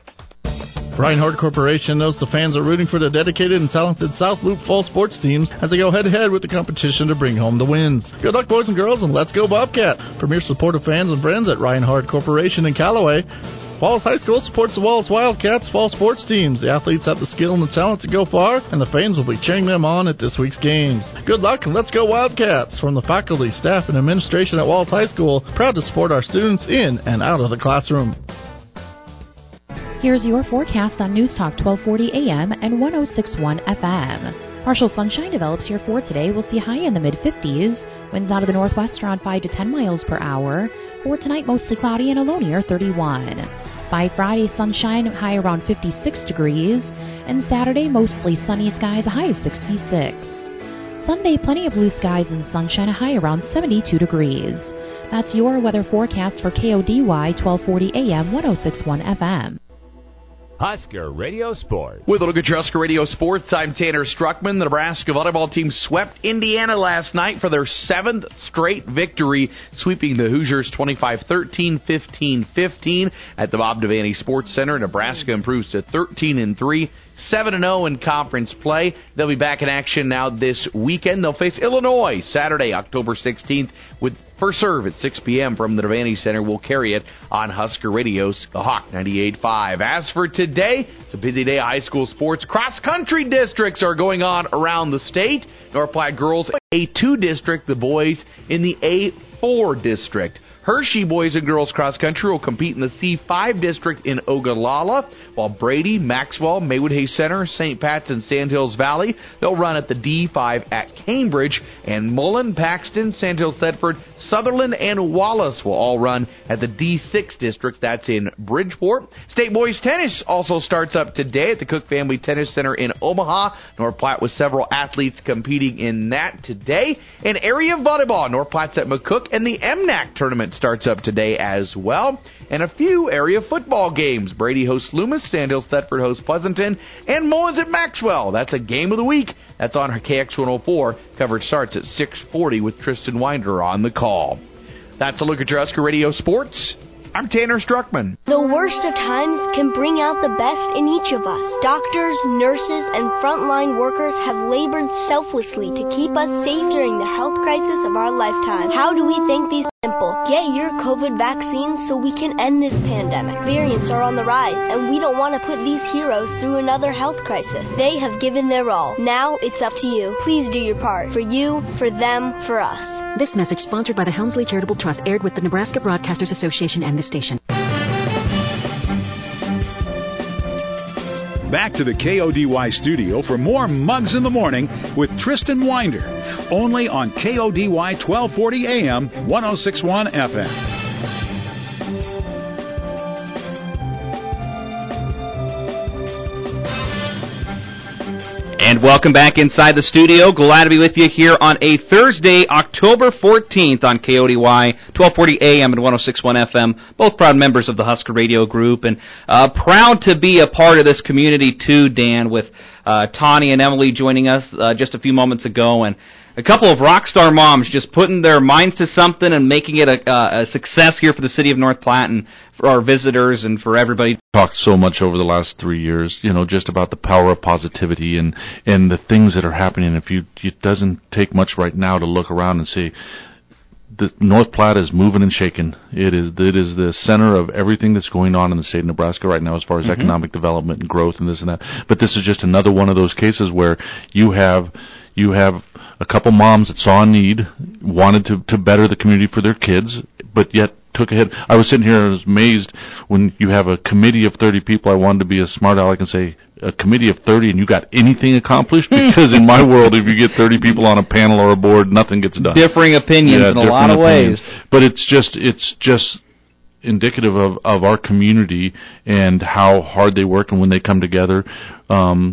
Reinhardt Corporation knows the fans are rooting for the dedicated and talented South Loop Fall sports teams as they go head-to-head with the competition to bring home the wins. Good luck, boys and girls, and let's go Bobcat! Premier support of fans and friends at Reinhardt Corporation in Callaway. Wallace High School supports the Wallace Wildcats fall sports teams. The athletes have the skill and the talent to go far, and the fans will be cheering them on at this week's games. Good luck, and let's go Wildcats! From the faculty, staff, and administration at Wallace High School, proud to support our students in and out of the classroom. Here's your forecast on News Talk twelve forty A M and one oh six point one F M. Partial sunshine develops here for today. We'll see high in the mid-fifties. Winds out of the northwest around five to ten miles per hour. For tonight, mostly cloudy and a low near thirty-one. By Friday, sunshine, high around fifty-six degrees. And Saturday, mostly sunny skies, a high of sixty-six. Sunday, plenty of blue skies and sunshine, a high around seventy-two degrees. That's your weather forecast for K O D Y twelve forty A M, one oh six point one F M. Husker Radio Sports. With a look at your Husker Radio Sports, I'm Tanner Struckman. The Nebraska volleyball team swept Indiana last night for their seventh straight victory, sweeping the Hoosiers twenty-five thirteen, fifteen fifteen at the Bob Devaney Sports Center. Nebraska improves to thirteen and three, seven and oh in conference play. They'll be back in action now this weekend. They'll face Illinois Saturday, October sixteenth, with first serve at six p.m. from the Devaney Center. We'll carry it on Husker Radio's Hawk ninety-eight point five. As for today, it's a busy day of high school sports. Cross-country districts are going on around the state. North Platte girls A two district, the boys in the A four district. Hershey boys and girls cross country will compete in the C five district in Ogallala, while Brady, Maxwell, Maywood Hayes Center, Saint Pat's, and Sandhills Valley, they'll run at the D five at Cambridge, and Mullen, Paxton, Sandhills, Thedford, Sutherland, and Wallace will all run at the D six district. That's in Bridgeport. State boys tennis also starts up today at the Cook Family Tennis Center in Omaha. North Platte with several athletes competing in that today. today. And area volleyball, North Platte's at McCook, and the M N A C tournament starts up today as well. And a few area football games. Brady hosts Loomis, Sandhill Thetford hosts Pleasanton, and Mullins at Maxwell. That's a game of the week. That's on K X one oh four. Coverage starts at six forty with Tristan Winder on the call. That's a look at your Husker Radio Sports. I'm Tanner Struckman. The worst of times can bring out the best in each of us. Doctors, nurses, and frontline workers have labored selflessly to keep us safe during the health crisis of our lifetime. How do we thank these simple? Get your COVID vaccine so we can end this pandemic. Variants are on the rise, and we don't want to put these heroes through another health crisis. They have given their all. Now it's up to you. Please do your part. For you, for them, for us. This message sponsored by the Helmsley Charitable Trust, aired with the Nebraska Broadcasters Association and the station. Back to the K O D Y studio for more Mugs in the Morning with Tristan Winder, only on K O D Y twelve forty A M, one oh six point one F M. And welcome back inside the studio. Glad to be with you here on a Thursday, October fourteenth on K O D Y, twelve forty A M and one oh six point one F M, both proud members of the Husker Radio Group, and uh, proud to be a part of this community too, Dan, with uh, Tawny and Emily joining us uh, just a few moments ago, and a couple of rock star moms just putting their minds to something and making it a, uh, a success here for the city of North Platte and for our visitors and for everybody. Talked so much over the last three years, you know, just about the power of positivity and, and the things that are happening. If you, it doesn't take much right now to look around and see the North Platte is moving and shaking. It is, it is the center of everything that's going on in the state of Nebraska right now as far as mm-hmm. economic development and growth and this and that. But this is just another one of those cases where you have, you have a couple moms that saw a need, wanted to, to better the community for their kids, but yet took ahead. I was sitting here and I was amazed when you have a committee of thirty people. I wanted to be a smart aleck and say, a committee of thirty and you got anything accomplished? Because in my world, if you get thirty people on a panel or a board, nothing gets done. Differing opinions yeah, in a lot of opinions. ways. But it's just, it's just indicative of, of our community and how hard they work, and when they come together, um,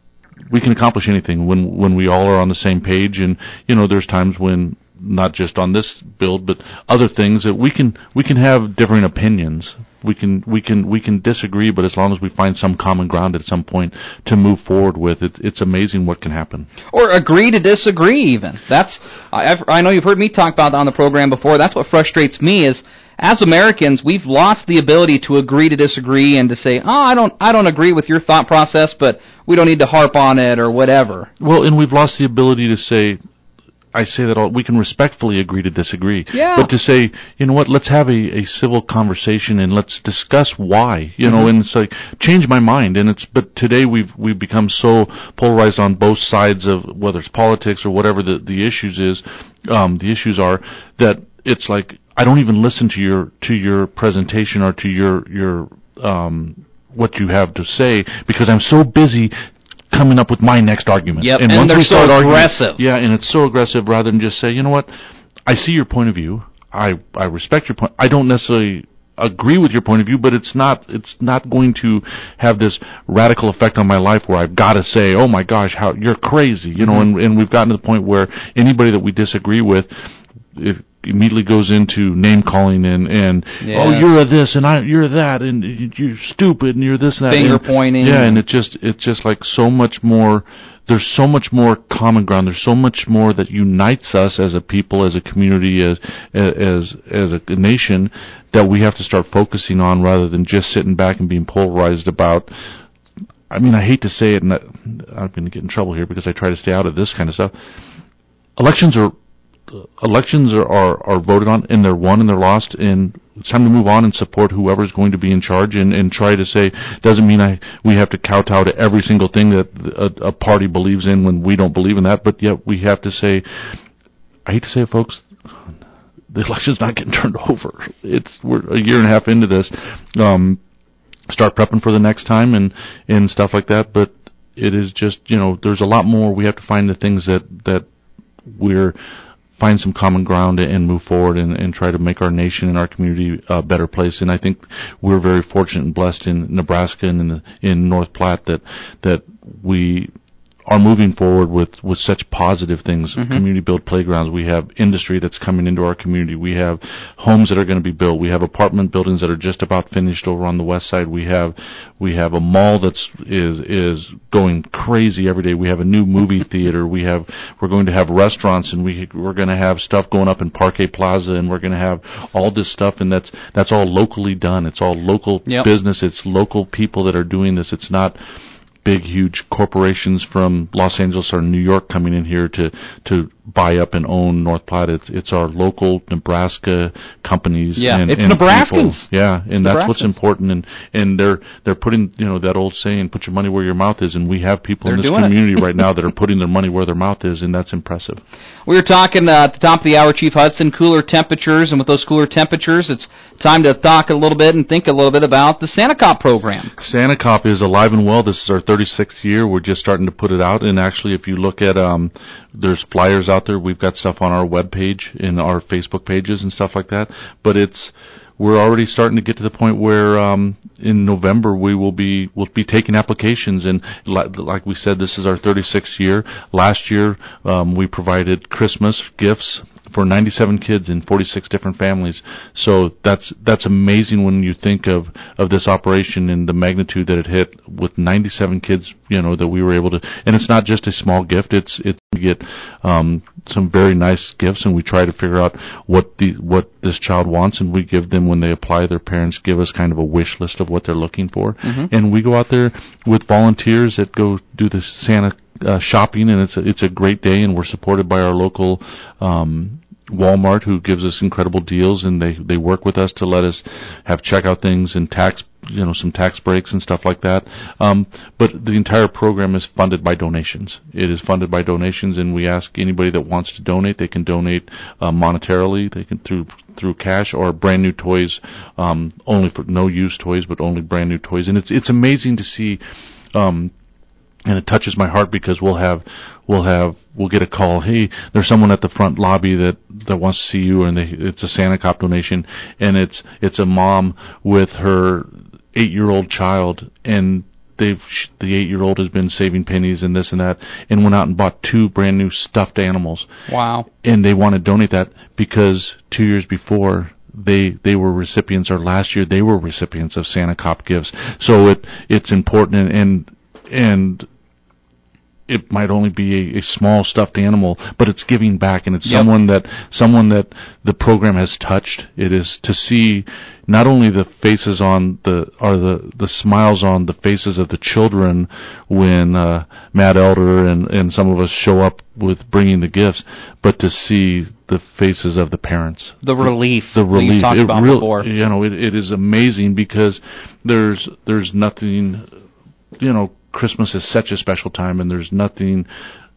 we can accomplish anything when when we all are on the same page. And you know, there's times when, not just on this build, but other things that we can we can have differing opinions. We can we can we can disagree, but as long as we find some common ground at some point to move forward with, it, it's amazing what can happen. Or agree to disagree, even. That's I've, I know you've heard me talk about that on the program before. That's what frustrates me is, as Americans, we've lost the ability to agree to disagree and to say, oh, I don't I don't agree with your thought process, but we don't need to harp on it or whatever. Well, and we've lost the ability to say, I say that all, we can respectfully agree to disagree. Yeah. But to say, you know what, let's have a, a civil conversation and let's discuss why, you mm-hmm. know, and it's like, change my mind. And it's, but today we've, we've become so polarized on both sides of, whether it's politics or whatever the, the issues is, um, the issues are, that it's like, I don't even listen to your, to your presentation or to your, your, um, what you have to say, because I'm so busy coming up with my next argument. Yep, and, and once they're we start so arguing, aggressive. Yeah, and it's so aggressive rather than just say, you know what, I see your point of view. I, I respect your point. I don't necessarily agree with your point of view, but it's not it's not going to have this radical effect on my life where I've got to say, oh my gosh, how you're crazy, you know. Mm-hmm. and, and we've gotten to the point where anybody that we disagree with, if immediately goes into name calling and and yes. oh, you're a this and I you're that and you're stupid and you're this and that, finger and, pointing. Yeah, and it just it's just like so much more. There's so much more common ground. There's so much more that unites us as a people, as a community, as as as a nation, that we have to start focusing on rather than just sitting back and being polarized about. I mean, I hate to say it, and I'm going to get in trouble here because I try to stay out of this kind of stuff. Elections are. Elections are, are, are voted on, and they're won and they're lost, and it's time to move on and support whoever's going to be in charge, and, and try to say, doesn't mean I we have to kowtow to every single thing that a, a party believes in when we don't believe in that, but yet we have to say, I hate to say it, folks, the election's not getting turned over. It's we're a year and a half into this. Um, start prepping for the next time and, and stuff like that, but it is just, you know, there's a lot more. We have to find the things that, that we're find some common ground and move forward and, and try to make our nation and our community a better place. And I think we're very fortunate and blessed in Nebraska and in, the, in North Platte that that we are moving forward with, with such positive things. Mm-hmm. Community built playgrounds. We have industry that's coming into our community. We have homes that are going to be built. We have apartment buildings that are just about finished over on the west side. We have we have a mall that's is is going crazy every day. We have a new movie theater. We have we're going to have restaurants, and we we're going to have stuff going up in Parquet Plaza, and we're going to have all this stuff, and that's that's all locally done. It's all local yep. business. It's local people that are doing this. It's not big, huge corporations from Los Angeles or New York coming in here to to buy up and own North Platte. It's it's our local Nebraska companies. Yeah, and, it's and Nebraskans. People. Yeah, and it's that's Nebraskans. what's important. And and they're they're putting, you know, that old saying, "Put your money where your mouth is." And we have people they're in this community right now that are putting their money where their mouth is, and that's impressive. We were talking uh, at the top of the hour, Chief Hudson, cooler temperatures, and with those cooler temperatures, it's time to talk a little bit and think a little bit about the Santa Cop program. Santa Cop is alive and well. This is our thirty-sixth year. We're just starting to put it out, and actually, if you look at, um, there's flyers out there. We've got stuff on our web page, in our Facebook pages and stuff like that. But it's we're already starting to get to the point where um, in November we will be we'll be taking applications, and li- like we said, this is our thirty-sixth year. Last year um, we provided Christmas gifts for ninety-seven kids in forty-six different families. So that's that's amazing when you think of, of this operation and the magnitude that it hit with ninety-seven kids, you know, that we were able to. And it's not just a small gift. It's it's we get um, some very nice gifts, and we try to figure out what the what this child wants, and we give them when they apply. Their parents give us kind of a wish list of what they're looking for, mm-hmm. and we go out there with volunteers that go do the Santa uh, shopping, and it's a, it's a great day, and we're supported by our local um, Walmart, who gives us incredible deals, and they they work with us to let us have checkout things and tax, you know, some tax breaks and stuff like that. Um, but the entire program is funded by donations. It is funded by donations, and we ask anybody that wants to donate, they can donate uh, monetarily, they can through through cash, or brand new toys, um, only for no used toys, but only brand new toys. And it's it's amazing to see. Um, And it touches my heart because we'll have, we'll have, we'll get a call. Hey, there's someone at the front lobby that, that wants to see you, and they, it's a Santa Cop donation, and it's it's a mom with her eight-year-old child, and they've the eight-year-old has been saving pennies and this and that, and went out and bought two brand new stuffed animals. Wow! And they want to donate that because two years before, they they were recipients, or last year they were recipients of Santa Cop gifts. So it it's important, and and, and it might only be a, a small stuffed animal, but it's giving back, and it's yep. someone that someone that the program has touched. It is to see not only the faces on the or the the smiles on the faces of the children when uh, Matt Elder and and some of us show up with bringing the gifts, but to see the faces of the parents. The relief. The, the relief. That you talked it about real, before. You know, it it is amazing because there's there's nothing, you know. Christmas is such a special time, and there's nothing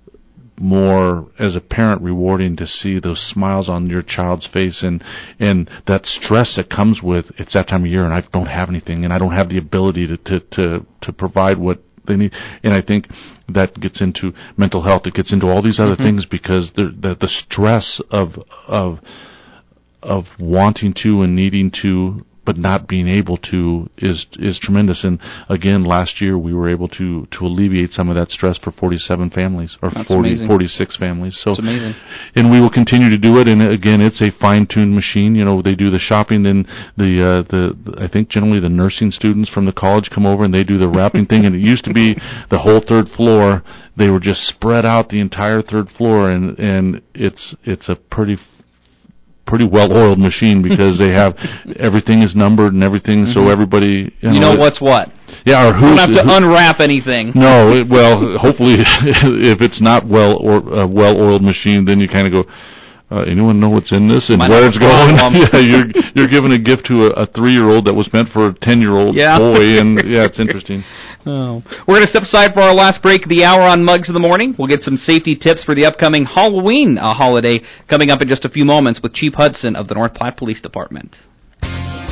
more as a parent rewarding to see those smiles on your child's face, and and that stress that comes with it's that time of year and I don't have anything, and I don't have the ability to to to, to provide what they need. And I think that gets into mental health. It gets into all these other mm-hmm. things because the, the the stress of of of wanting to and needing to, but not being able to is is tremendous. And again, last year we were able to to alleviate some of that stress for forty-seven families, or That's forty, amazing. forty-six families. So, it's amazing. And we will continue to do it. And again, it's a fine-tuned machine. You know, they do the shopping, then the uh, the, the I think generally the nursing students from the college come over and they do the wrapping thing. And it used to be the whole third floor. They were just spread out the entire third floor, and and it's it's a pretty. pretty well-oiled machine because they have everything is numbered and everything, mm-hmm. so everybody you know, you know what's what. Yeah, or who you don't have to who, unwrap anything. No, it, well, hopefully, if it's not well or a well-oiled machine, then you kind of go. Uh, anyone know what's in this and Might where it's going? Yeah, you're you're you're giving a gift to a, a three-year-old that was meant for a ten-year-old yeah. boy, and yeah, it's interesting. Oh. We're going to step aside for our last break of the hour on Mugs of the Morning. We'll get some safety tips for the upcoming Halloween uh, holiday coming up in just a few moments with Chief Hudson of the North Platte Police Department.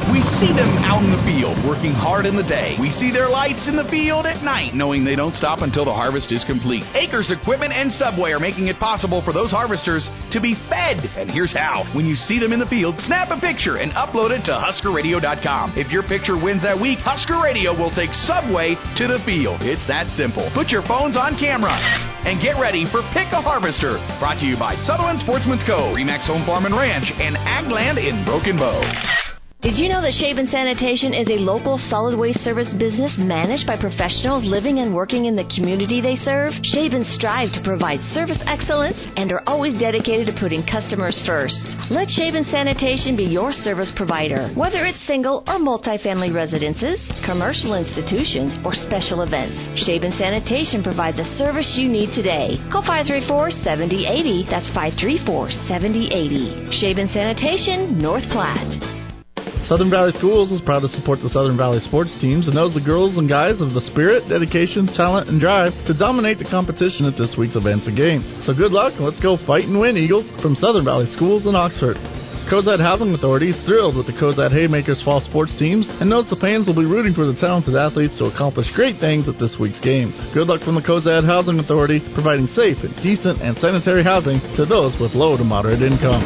We see them out in the field, working hard in the day. We see their lights in the field at night, knowing they don't stop until the harvest is complete. Acres Equipment and Subway are making it possible for those harvesters to be fed. And here's how. When you see them in the field, snap a picture and upload it to Husker Radio dot com. If your picture wins that week, Husker Radio will take Subway to the field. It's that simple. Put your phones on camera and get ready for Pick a Harvester. Brought to you by Sutherland Sportsman's Co., Remax Home Farm and Ranch, and Agland in Broken Bow. Did you know that Shaven Sanitation is a local solid waste service business managed by professionals living and working in the community they serve? Shaven strive to provide service excellence and are always dedicated to putting customers first. Let Shaven Sanitation be your service provider, whether it's single or multifamily residences, commercial institutions, or special events. Shaven Sanitation provides the service you need today. Call five three four, seven zero eight zero. That's five three four, seven zero eight zero. Shaven Sanitation, North Platte. Southern Valley Schools is proud to support the Southern Valley sports teams and knows the girls and guys have the spirit, dedication, talent, and drive to dominate the competition at this week's events and games. So good luck, and let's go fight and win, Eagles, from Southern Valley Schools in Oxford. Cozad Housing Authority is thrilled with the Cozad Haymakers fall sports teams and knows the fans will be rooting for the talented athletes to accomplish great things at this week's games. Good luck from the Cozad Housing Authority, providing safe and decent and sanitary housing to those with low to moderate income.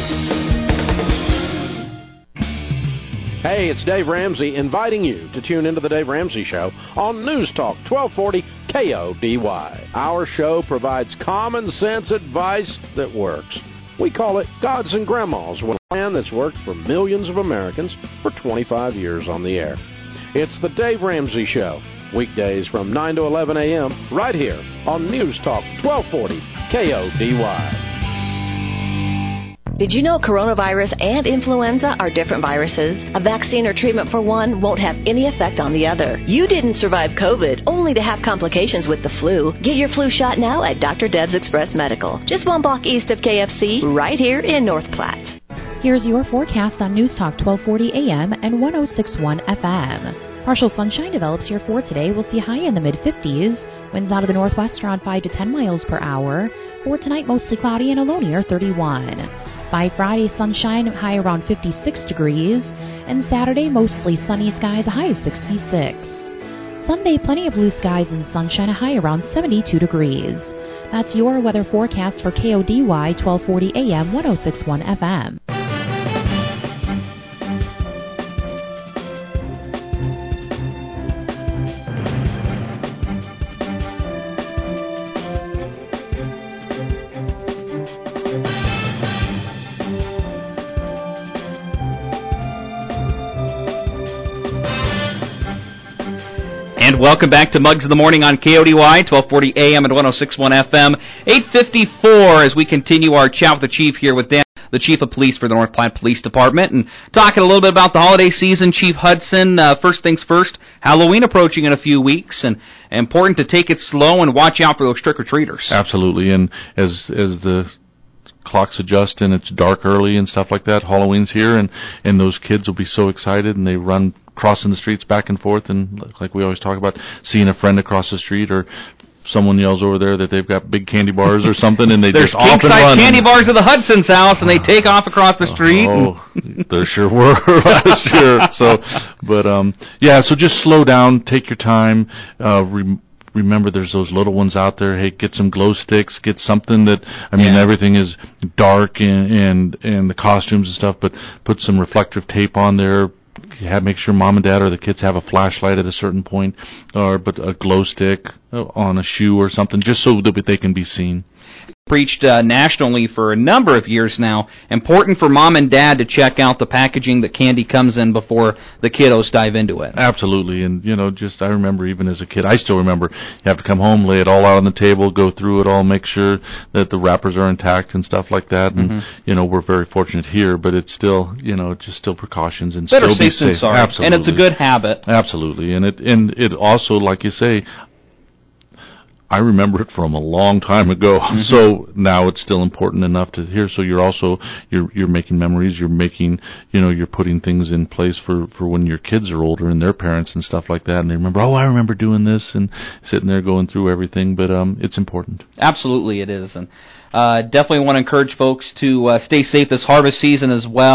Hey, it's Dave Ramsey inviting you to tune into the Dave Ramsey Show on News Talk twelve forty K O D Y. Our show provides common sense advice that works. We call it Gods and Grandmas, a plan that's worked for millions of Americans for twenty-five years on the air. It's the Dave Ramsey Show, weekdays from nine to eleven a.m. right here on News Talk twelve forty K O D Y. Did you know coronavirus and influenza are different viruses? A vaccine or treatment for one won't have any effect on the other. You didn't survive COVID, only to have complications with the flu. Get your flu shot now at Doctor Deb's Express Medical, just one block east of K F C, right here in North Platte. Here's your forecast on News Talk twelve forty A M and one oh six point one F M. Partial sunshine develops here for today. We'll see high in the mid-fifties. Winds out of the northwest around five to ten miles per hour. For tonight, mostly cloudy and a low near thirty-one. By Friday, sunshine, high around fifty-six degrees. And Saturday, mostly sunny skies, a high of sixty-six. Sunday, plenty of blue skies and sunshine, a high around seventy-two degrees. That's your weather forecast for K O D Y twelve forty A M, one oh six point one F M. And welcome back to Mugs in the Morning on K O D Y, twelve forty A M and one oh six point one F M. eight fifty-four as we continue our chat with the Chief here with Dan, the Chief of Police for the North Platte Police Department, and talking a little bit about the holiday season. Chief Hudson, uh, first things first, Halloween approaching in a few weeks, and important to take it slow and watch out for those trick-or-treaters. Absolutely, and as as the clocks adjust and it's dark early and stuff like that, Halloween's here, and, and those kids will be so excited, and they run crossing the streets back and forth, and like we always talk about, seeing a friend across the street, or someone yells over there that they've got big candy bars or something, and they There's just off and run. There's king-size candy bars at the Hudson's house, and they take off across the street. Oh, there sure were last year. So, but um, yeah, so just slow down, take your time. Uh, re- remember, there's those little ones out there. Hey, get some glow sticks, get something that, I mean, yeah. everything is dark and, and and the costumes and stuff, but put some reflective tape on there. Have, make sure mom and dad or the kids have a flashlight at a certain point, or but a glow stick on a shoe or something, just so that they can be seen. Preached uh, nationally for a number of years now. Important for mom and dad to check out the packaging that candy comes in before the kiddos dive into it. Absolutely, and you know, just I remember even as a kid, I still remember you have to come home, lay it all out on the table, go through it all, make sure that the wrappers are intact and stuff like that. And mm-hmm. you know, we're very fortunate here, but it's still, you know, just still precautions and better still safe be safe. Than sorry. Absolutely, and it's a good habit. Absolutely, and it and it also, like you say, I remember it from a long time ago, mm-hmm. so now it's still important enough to hear. So you're also you're you're making memories. You're making you know you're putting things in place for, for when your kids are older and their parents and stuff like that, and they remember. Oh, I remember doing this and sitting there going through everything. But um, it's important. Absolutely, it is, and uh, definitely want to encourage folks to uh, stay safe this harvest season as well.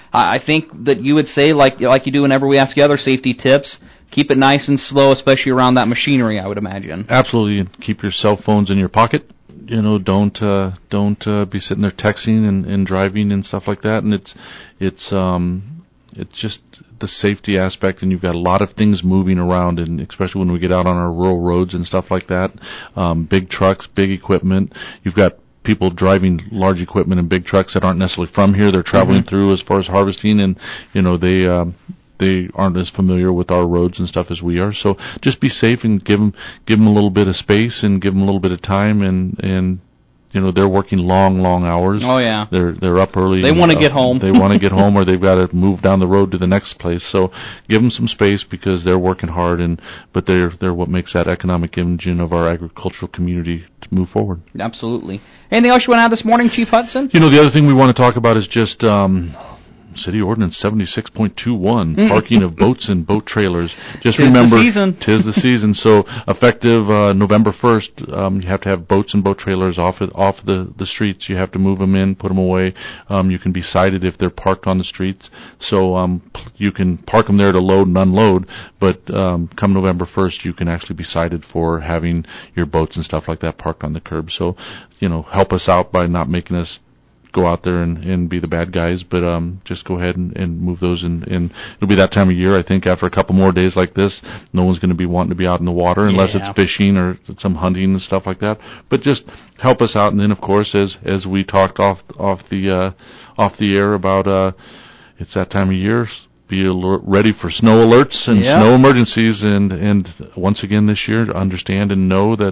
I I think that you would say, like like you do whenever we ask you other safety tips, keep it nice and slow, especially around that machinery, I would imagine. Absolutely, and keep your cell phones in your pocket. You know, don't uh, don't uh, be sitting there texting and, and driving and stuff like that. And it's it's um it's just the safety aspect, and you've got a lot of things moving around, and especially when we get out on our rural roads and stuff like that. Um, big trucks, big equipment. You've got people driving large equipment in big trucks that aren't necessarily from here. They're traveling mm-hmm. through as far as harvesting, and you know they. Um, They aren't as familiar with our roads and stuff as we are, so just be safe and give them give them a little bit of space and give them a little bit of time, and and you know they're working long, long hours. Oh yeah, they're they're up early. They want to uh, get home. They want to get home, or they've got to move down the road to the next place. So give them some space because they're working hard, and but they're they're what makes that economic engine of our agricultural community to move forward. Absolutely. Anything else you want to add this morning, Chief Hudson? You know, the other thing we want to talk about is just. Um, City Ordinance seventy-six point two one, parking of boats and boat trailers. Just tis remember, the season. tis the season. So effective uh, November first, um, you have to have boats and boat trailers off of, off the, the streets. You have to move them in, put them away. Um, you can be cited if they're parked on the streets. So um, you can park them there to load and unload, but um, come November first, you can actually be cited for having your boats and stuff like that parked on the curb. So, you know, help us out by not making us go out there and, and be the bad guys, but um, just go ahead and, and move those in, in. It'll be that time of year, I think, after a couple more days like this, no one's going to be wanting to be out in the water unless yeah. it's fishing or some hunting and stuff like that. But just help us out, and then, of course, as as we talked off off the uh, off the air about uh, it's that time of year, be alert, ready for snow alerts and yeah. snow emergencies, and, and once again this year, understand and know that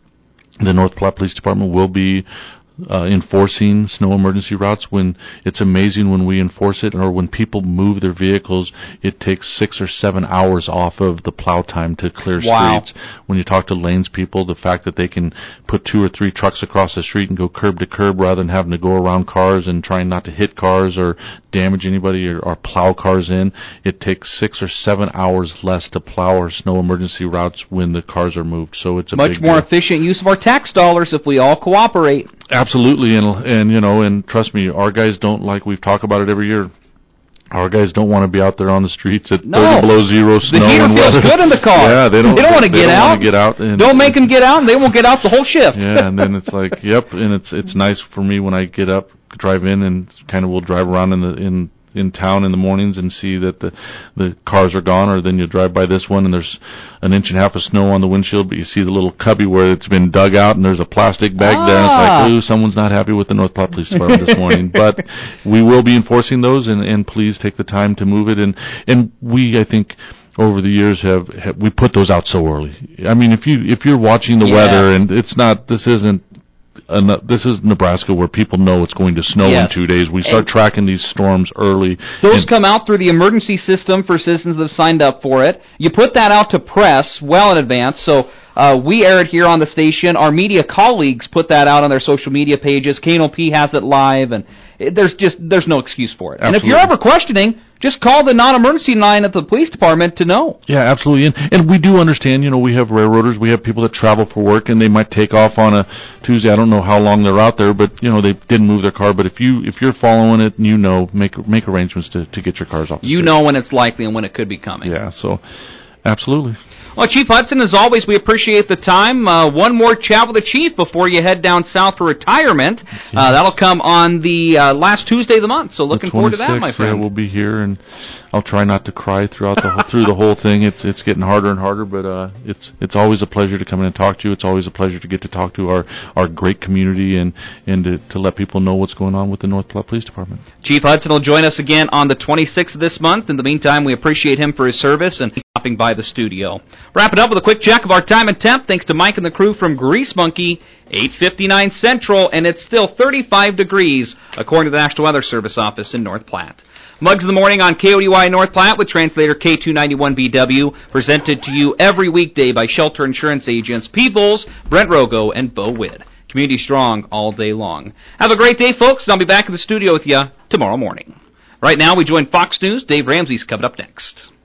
the North Platte Police Department will be Uh, enforcing snow emergency routes. When it's amazing when we enforce it, or when people move their vehicles, it takes six or seven hours off of the plow time to clear wow. streets. When you talk to lanes people, the fact that they can put two or three trucks across the street and go curb to curb rather than having to go around cars and trying not to hit cars or damage anybody or, or plow cars in, it takes six or seven hours less to plow our snow emergency routes when the cars are moved. So it's a much big more deal. efficient use of our tax dollars if we all cooperate. Absolutely, and and you know, and trust me, our guys don't, like we've talked about it every year, our guys don't want to be out there on the streets at no. thirty below zero snow. The heater and feels weather. good in the car. Yeah, they don't. They don't want to get, get out. And, don't make them get out, and they won't get out the whole shift. Yeah, and then it's like, yep, and it's it's nice for me when I get up, drive in, and kind of will drive around in the in. in town in the mornings and see that the the cars are gone, or then you drive by this one and there's an inch and a half of snow on the windshield, but you see the little cubby where it's been dug out and there's a plastic bag ah. there, and it's like, ooh, someone's not happy with the North Platte Police Department this morning. But we will be enforcing those, and, and please take the time to move it. And, and we, I think, over the years have, have we put those out so early. I mean, if you if you're watching the yes. weather, and it's not, this isn't Uh, this is Nebraska, where people know it's going to snow yes. in two days. We start and tracking these storms early. Those come out through the emergency system for citizens that have signed up for it. You put that out to press well in advance, so uh, we air it here on the station. Our media colleagues put that out on their social media pages. K N O P has it live, and it, there's just there's no excuse for it. Absolutely. And if you're ever questioning, just call the non-emergency line at the police department to know. Yeah, absolutely. And, and we do understand, you know, we have railroaders, we have people that travel for work, and they might take off on a Tuesday. I don't know how long they're out there, but, you know, they didn't move their car. But if, you, if you're following it and you know, make make arrangements to, to get your cars off the You street. know when it's likely and when it could be coming. Yeah, so absolutely. Well, Chief Hudson, as always, we appreciate the time. Uh, one more chat with the Chief before you head down south for retirement. Yes. Uh, that'll come on the uh, last Tuesday of the month, so looking forward to that, my friend. Yeah, we'll be here, and I'll try not to cry throughout the whole, through the whole thing. It's it's getting harder and harder, but uh, it's it's always a pleasure to come in and talk to you. It's always a pleasure to get to talk to our, our great community and, and to, to let people know what's going on with the North Platte Police Department. Chief Hudson will join us again on the twenty-sixth of this month. In the meantime, we appreciate him for his service and stopping by the studio. Wrap it up with a quick check of our time and temp, thanks to Mike and the crew from Grease Monkey, eight fifty-nine Central, and it's still thirty-five degrees, according to the National Weather Service office in North Platte. Mugs of the Morning on K O D Y North Platte with translator K two ninety-one B W, presented to you every weekday by Shelter Insurance agents Peebles, Brent Rogo, and Bo Witt. Community strong all day long. Have a great day, folks, and I'll be back in the studio with you tomorrow morning. Right now, we join Fox News. Dave Ramsey's coming up next.